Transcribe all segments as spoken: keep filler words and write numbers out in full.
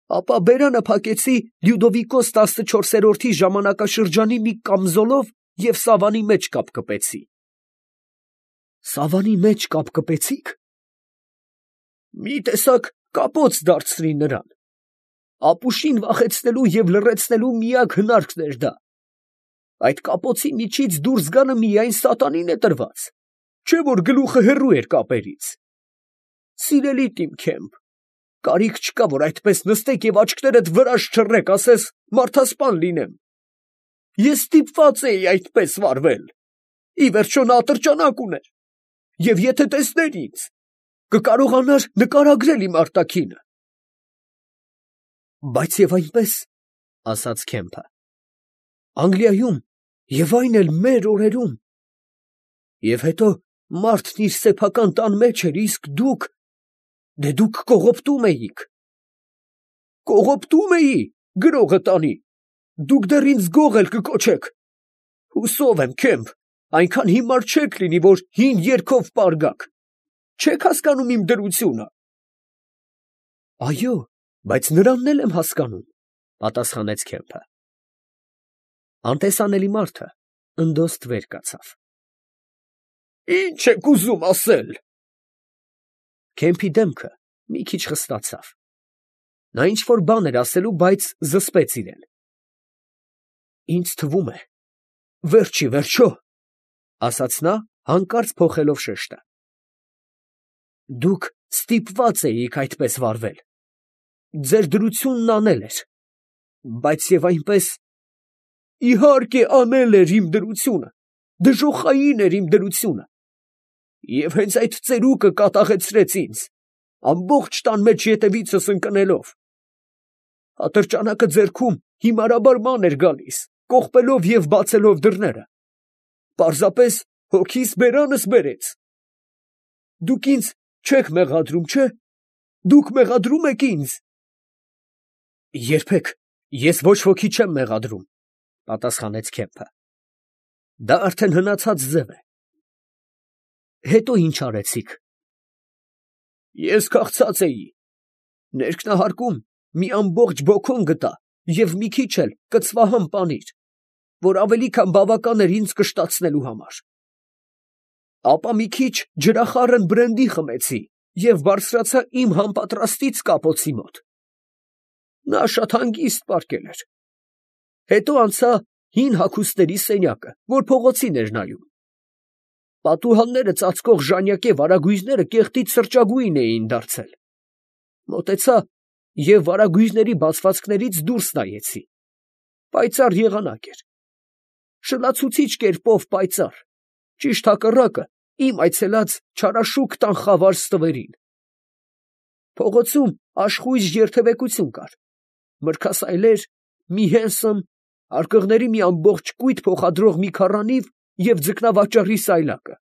ապա բերանը փակեցի Լյուդովիկոս տասնչորսերորդի ժամանակաշրջանի մի կամզոլով և սավանի մեջ կապկպեցի։ Սավանի մեջ կապկպեցիք։ Մի տեսակ կապոց դարձրի նրան։ Ապուշին վախեցնելու և լռեցնելու միակ հնարքն էր դա։ Այդ կապոցի միջից դուրս գալը միայն սատանին է տրված, չէ՞ որ գլուխը հեռու էր կապերից։ Սիրելի Տիմ Քեմփ, կարիք չկա, որ այդպես նստեք և աչքներդ վրաս չռեք, ասես մարդասպան լինեմ։ Ես ստիպված էի այդպես վարվել։ Ի վերջո նա ատրճանակ ուներ, և եթե տեսներ ինձ, կկարողանար նկարագրել իմ արտաքինը։ Բայց և այնպես, ասաց Քեմփը, Անգլիայում և այն էլ մեր օրերում։ Եվ հետո մարդն իր սեփական տան մեջ էր, իսկ դուք, դե դուք կողոպտում էիք։ Կողոպտում էի, գրողը տանի, դուք դեռ ինձ գող էլ կկոչեք։ Հուսով եմ, Քեմփ, այնքան հիմար չեք լինի, որ հին երգով պարգաք։ Չեք հասկանում իմ դրությունը։ Այո, բայց նրանն էլ եմ հասկանում, պատասխանեց Քեմփը։ Անտեսանելի մարդը ընդոստ վեր կացավ։ Ի՞նչ եք ուզում ասել։ Քեմփի դեմքը մի քիչ խստացավ։ Նա ինչ֊որ բան էր ասելու, բայց զսպեց իրեն։ Ինձ թվում է, վերջ ի վերջո, ասաց նա, հանկարծ փոխելով շեշտը, դուք ստիպված էիք այդպես վարվել։ Ձեր դրությունն անել էր, բայց և այնպես, իհարկե անել էր իմ դրությունը, դժոխային էր իմ դրությունը, և հենց այդ ծերուկը կատաղեցրեց ինձ, ամբողջ տան մեջ ետևիցս ընկնելով։ Ատրճանակը ձեռքում հիմարաբար ման էր գալիս, կողպելով և բացելով դռները, պարզապես հոգիս բերանս բերեց։ Դուք ինձ չեք մեղադրում, չէ՞։ Դուք մեղադրում եք ինձ։ Երբեք ես ոչ ոքի չեմ մեղադրում, պատասխանեց Քեմփը։ Դա արդեն հնացած ձև է։ Հետո ինչ արեցիք։ Ես քաղցած էի։ Ներքնահարկում մի ամբողջ բոքոն գտա և մի քիչ էլ կծվահամ պանիր, որ ավելի քան բավական էր ինձ կշտացնելու համար։ Ապա մի քիչ ջրախառն բրենդի խմեցի և բարձրացա իմ համապատրաստից կապոցի մոտ։ Նա շատ հանգիստ պառկել էր։ Հետո անցա հին հագուստների սենյակը, որ փողոցին էր նայում։ Պատուհանները ծածկող ժանյակե վարագույրները կեղտից սրճագույն էին դարձել։ Մոտեցա և վարագույրների բացվածքներից դուրս նայեցի։ Պայծառ եղանակ էր։ Շլացուցիչ կերպով պայծառ, ճիշտ հակառակը իմ այցելած չարաշուք տան խավար ստվերին։ Փողոցում աշխույժ երթևեկություն կար, մրգասայլեր, մի հենսում, արկղների մի ամբողջ կույտ փոխադրող մի քառանիվ և ձկնավաճառի սայլակը։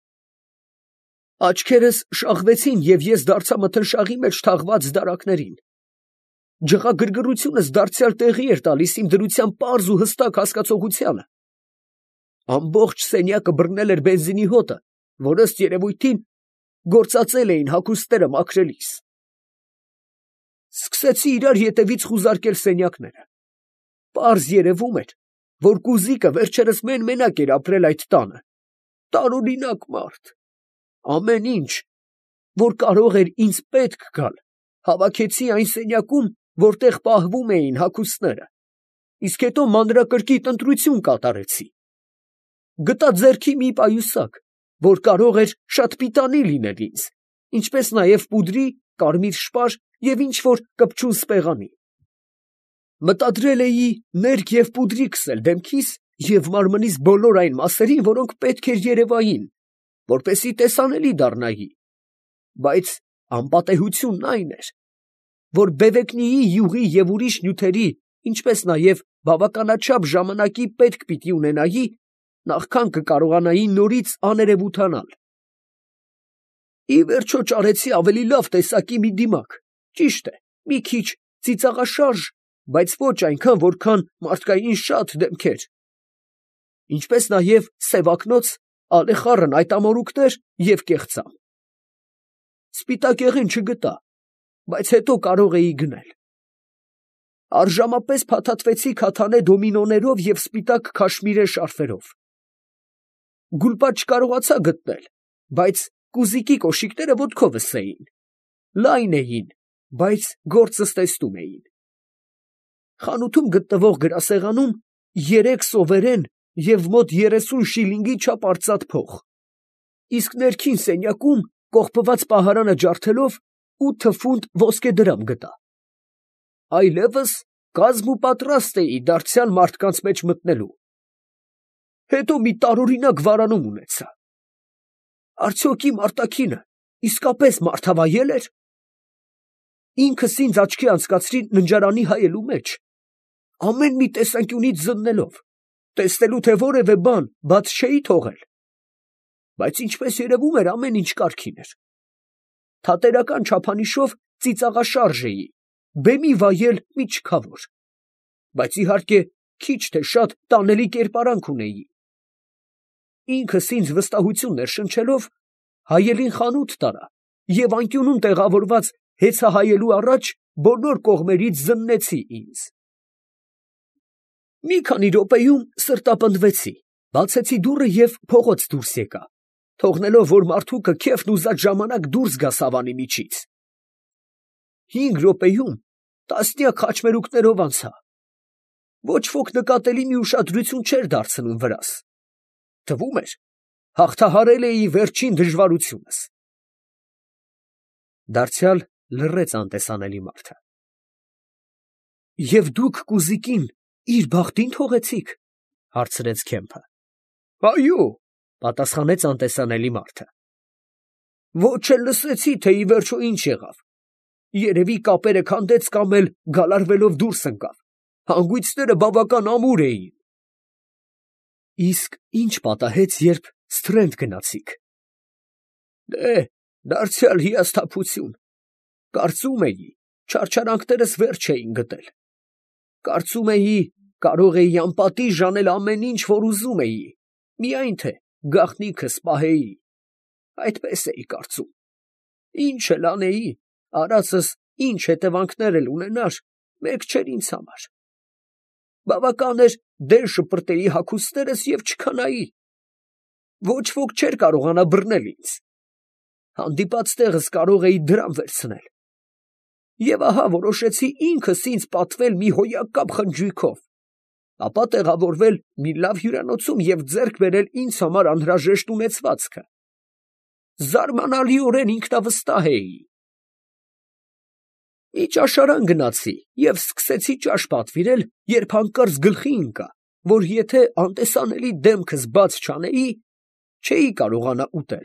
Աչքերս շաղվեցին, և ես դարձա մթնշաղի մեջ թաղված դարակներին։ Ջղագրգռությունս դարձյալ տեղի էր տալիս իմ դրության պարզ ու հստակ հասկացողությանը։ Ամբողջ սենյակը բռնել էր բենզինի հոտը, որ ըստ երևույթին գործածել էին հագուստները մաքրելիս։ Սկսեցի իրար ետևից խուզարկել սենյակները։ Պարզ երևում էր, որ կուզիկը վերջերս մեն֊մենակ էր ապրել այդ տանը, տարօրինակ մարդ։ Ամեն ինչ, որ կարող էր ինձ պետք գալ, հավաքեցի այն սենյակում, որտեղ պահվում էին հագուստները, իսկ հետո մանրակրկիտ ընտրություն կատարեցի։ Գտա ձեռքի մի պայուսակ, որ կարող էր շատ պիտանի լինել ինձ, ինչպես նաև պուդրի, կարմիր շպար և ինչ-որ կպչուն սպեղանի։ Մտադրել էի ներք և պուդրի քսել դեմքիս և մարմնիս բոլոր այն մասերին, որոնք պետք էր երևային, որպեսզի տեսանելի դառնայի, բայց անպատեհությունն այն էր, որ բևեկնիի յուղի և ուրիշ նյութերի, ինչպես նաև բավականաչափ ժամանակի պետք պիտի ունենայի, նախքան կկարողանայի նորից աներևութանալ։ Ի վերջո ճարեցի ավելի լավ տեսակի մի դիմակ, ճիշտ է, մի քիչ ծիծաղաշարժ, բայց ոչ այնքան, որքան մարդկային շատ դեմքեր, ինչպես նաև սևակնոց, ալեխառն այտամորուքներ և կեղծամ։ Սպիտակեղեն չգտա, բայց հետո կարող էի գնել։ Արժամապես փաթաթվեցի քաթանե դոմինոներով և սպիտակ քաշմիրե շարֆերով։ Գուլպա չկարողացա գտնել, բայց կուզիկի կոշիկները ոտքովս էին, լայն էին, բայց գործս տեսնում էին։ Խանութում գտնվող գրասեղանում երեք սովերեն և մոտ երեսուն շիլինգի չափ արծաթ փող, իսկ ներքին սենյակում կողպված պահարանը ջարդելով ութ ֆունտ ոսկեդրամ գտա։ Այլևս կազմ ու պատրաստ էի դարձյալ մարդկանց մեջ մտնելու։ Հետո մի տարօրինակ վարանում ունեցա։ Արդյոք իմ արտաքինը իսկապես մարդավայել էր։ Ինքս ինձ աչքի անցկացրի ննջարանի հայելու մեջ, ամեն մի տեսանկյունից զննելով, տեսնելու թե որևէ բան բաց չէի թողել, բայց ինչպես երևում էր, ամեն ինչ կարգին էր։ Թատերական չափանիշով ծիծաղաշարժ էի, բեմի վայել մի չքավոր, բայց իհարկե քիչ թե շատ տանելի կերպարանք ունեի։ Ինքս ինձ վստահություն ներշնչելով հայելին խանութ տարա և անկյունում տեղավորված հեծահայելու առաջ բոլոր կողմերից զննեցի ինձ։ Մի քանի րոպեում սրտապնդվեցի, բացեցի դուռը և փողոց դուրս եկա, թողնելով, որ մարդուկը քեֆն ուզած ժամանակ դուրս գա սավանի միջից։ Հինգ րոպեում տասնյակ խաչմերուկներով անցա։ Ոչ ոք նկատելի մի ուշադրություն չէր դարձնում վրաս։ Թվում էր, հաղթահարել էի վերջին դժվարությունս։ Դարձյալ լռեց անտեսանելի մարդը։ Եվ դուք կուզիկին իր բախտին թողեցիք, հարցրեց Քեմփը։ Այո, պատասխանեց անտեսանելի մարդը։ Ոչ էլ լսեցի, թե ի վերջո ինչ եղավ։ Երևի կապերը քանդեց կամ էլ գալարվելով դուրս ընկավ։ Հանգույցները բավական ամուր էին։ Իսկ ինչ պատահեց, երբ Սթրենդ գնացիք։ Դե, դարձյալ հիասթափություն։ Կարծում էի, չարչարանքներս վերջ էին գտել։ Կարծում էի, կարող էի անպատիժ անել ամեն ինչ, որ ուզում էի, միայն թե գաղտնիքս պահեի։ Այդպես էի կարծում։ Ինչ էլ անեի, արածս ինչ հետևանքներ էլ ունենար, մեկ չէր ինձ համար։ Բավական էր դեր շպրտեի հագուստներս և չքանայի։ Ոչ ոք չէր կարողանա բռնել ինձ։ Հանդիպած տեղս կարող էի դրամ վերցնել։ Եվ ահա որոշեցի ինքս ինձ պատվել մի հոյակապ խնջույքով, ապա տեղավորվել մի լավ հյուրանոցում և ձեռք բերել ինձ համար անհրաժեշտ ունեցվածքը։ Զարմանալիորեն ինքնավստահ էի։ Մի ճաշարան գնացի և սկսեցի ճաշ պատվիրել, երբ հանկարծ գլխի ընկա, որ եթե անտեսանելի դեմքս բաց չանեի, չէի կարողանա ուտել։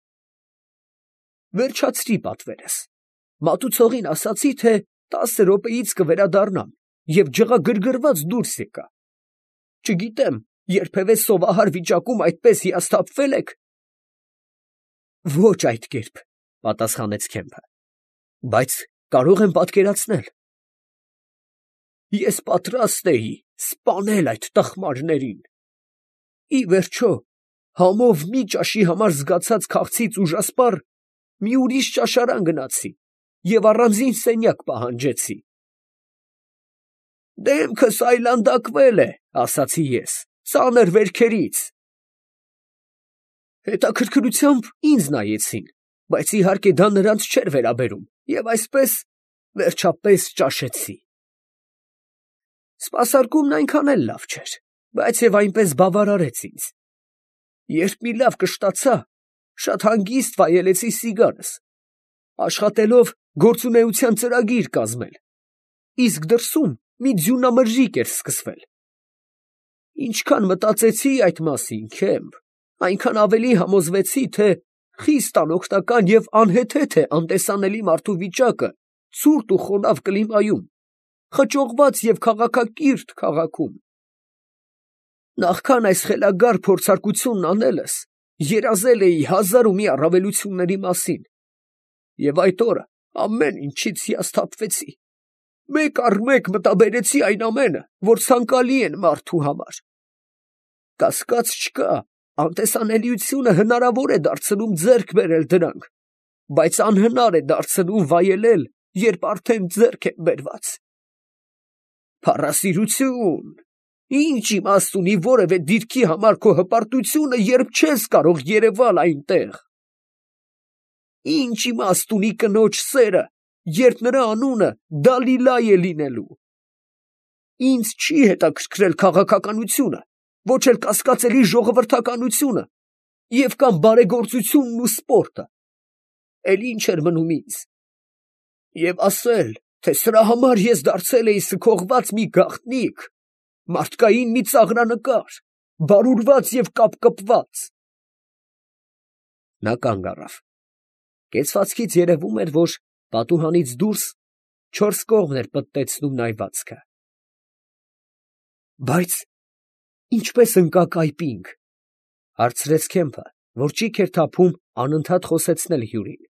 Վերջացրի պատվերս։ Մատուցողին ասացի, թե տասը րոպեից կվերադառնամ և ջղագրգռված դուրս եկա։ Չգիտեմ, երբևէ սովահար վիճակում այդպես հիասթափվե՞լ եք։ Ոչ այդ կերպ, պատասխանեց Քեմփը, բայց կարող եմ պատկերացնել։ Ես պատրաստ էի սպանել այդ տխմարներին։ Ի վերջո, համով մի ճաշի համար զգացած քաղցից ուժասպառ, մի ուրիշ ճաշարան գնացի և առանձին սենյակ պահանջեցի։ Դեմքս այլանդակվել է, ասացի ես, ծանր վերքերից։ Հետաքրքրությամբ ինձ նայեցին, բայց իհարկե դա նրանց չէր վերաբերում, և այսպես վերջապես ճաշեցի։ Սպասարկումն այնքան էլ լավ չէր, բայց և այնպես բավարարեց ինձ։ Երբ մի լավ կշտացա, շատ հանգիստ վայելեցի սիգարս, աշխատելով գործունեության ծրագիր կազմել, իսկ դրսում մի ձյունամրրիկ էր սկսվել։ Ինչքան մտածեցի այդ մասին, Քեմփ, այնքան ավելի համոզվեցի, թե խիստ անօգնական և անհեթեթ է անտեսանելի մարդու վիճակը ցուրտ ու խոնավ կլիմայում, խճողված և քաղաքակիրթ քաղաքում։ Նախքան այս խելագար փորձարկությունն անելս, երազել էի հազար ու մի առավելությունների մասին, և այդ օրը ամեն ինչից հիասթափվեցի։ Մեկ առ մեկ մտաբերեցի այն ամենը, որ ցանկալի են մարդու համար։ Կասկած չկա, անտեսանելիությունը հնարավոր է դարձնում ձեռք բերել դրանք, բայց անհնար է դարձնում վայելել, երբ արդեն ձեռք են բերված։ Փառասիրություն, ինչ իմաստ ունի որևէ դիրքի համար քո հպարտությունը, երբ չես կարող երևալ այնտեղ։ Ինչ իմաստ ունի կնոջ սերը, երբ նրա անունը Դալիլա է լինելու։ Ինձ չի հետաքրքրել քաղաքականությունը, ոչ էլ կասկածելի ժողովրդականությունը, և կամ բարեգործությունն ու սպորտը։ Էլ ինչ էր մնում ինձ։ Եվ ասել, թե սրա համար ես դարձել էի սքողված մի գաղտնիք, մարդկային մի ծաղրանկար, բարուրված և կապկպված։ Նա կանգ առավ։ Կեցվածքից երևում էր, որ պատուհանից դուրս չորս կողմն էր պտտեցնում նայվածքը։ Բայց ինչպես ընկաք այպինգ, հարցրեց Քեմփը, որ ճիգ էր թափում անընդհատ խոսեցնել հյուրին։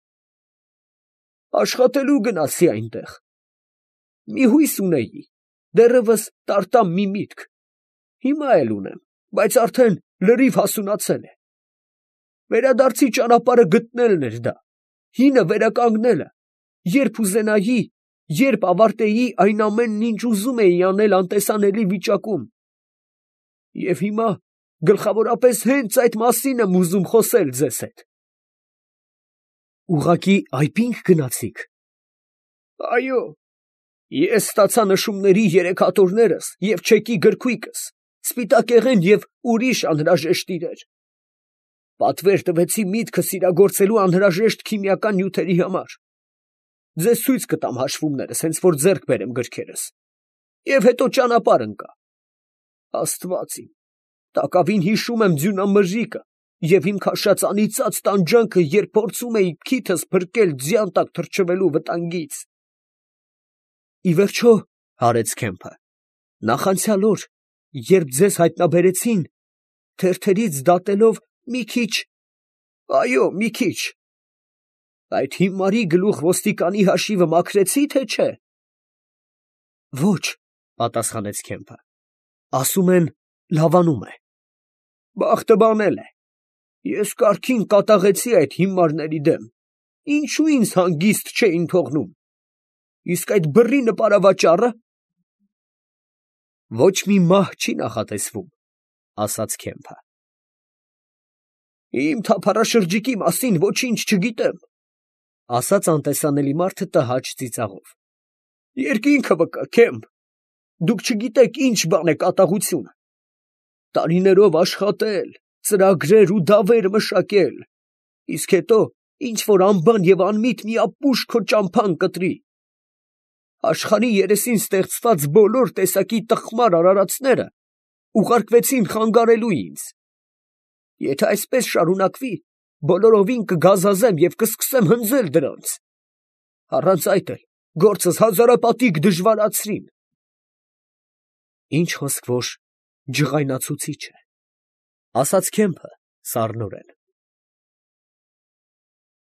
Աշխատելու գնացի այնտեղ։ Մի հույս ունեի, դեռևս տարտամ մի միտք, հիմա էլ ունեմ, բայց արդեն լրիվ հասունացել է։ Վերադարձի ճանապարհը գտնելն էր դա, հինը վերականգնելը, երբ ուզենայի, երբ ավարտեի այն ամենն, ինչ ուզում էի անել անտեսանելի վիճակում։ Եվ հիմա գլխավորապես հենց այդ մասին եմ ուզում խոսել ձեզ հետ։ Ուղղակի այպինգ գնացիք։ Այո, ես ստացա նշումների երեք հատորներս և չեկի գրքույկս, սպիտակեղեն և ուրիշ անհրաժեշտ իրեր։ Պատվեր տվեցի միտքս իրագործելու անհրաժեշտ քիմիական նյութերի համար։ Ձեզ ցույց կտամ հաշվումներս, հենց որ ձեռք բերեմ գրքերս։ Եվ հետո ճանապարհ ընկա։ Աստված իմ, տակավին հիշում եմ ձյունամրրիկը և իմ քաշած անիծած տանջանքը, երբ փորձում էի քիթս փրկել ձյան տակ թռչվելու վտանգից։ Ի վերջո, հարեց Քեմփը, նախանցյալ օր, երբ ձեզ հայտնաբերեցին, թերթերից դատելով մի քիչ, այո, մի քիչ, այդ հիմարի գլուխ ոստիկանի հաշիվը մաքրեցի, թե չէ։ Ոչ, պատասխանեց Քեմփը, ասում են, լավանում է։ Բախտը բանել է։ Ես կարգին կատաղեցի այդ հիմարների դեմ, ինչու ինձ հանգիստ չէին թողնում։ Իսկ այդ բռի նպարավաճառը… Ոչ մի մահ չի նախատեսվում, ասաց Քեմփը։ Իմ թափառաշրջիկի մասին ոչինչ չգիտեմ, ասաց անտեսանելի մարդը տհաճ ծիծաղով։ Երկինքը վկա, Քեմփ, դուք չգիտեք ինչ բան է կատաղությունը։ Տարիներով աշխատել, ծրագրեր ու դավեր մշակել, իսկ հետո ինչ որ անբան և անմիտ մի ապուշ քո ճամփան կտրի։ Աշխարհի երեսին ստեղծված բոլոր տեսակի տխմար արարածները ուղարկվեցին խանգարելու ինձ։ Եթե այսպես շարունակվի, բոլորովին կգազազեմ և կսկսեմ հնձել դրանց։ Առանց այդ էլ գործս հազարապատիկ դժվարացրին։ Ինչ խոսք որ ջղայնացուցիչ է, ասաց Քեմփը սառնորեն։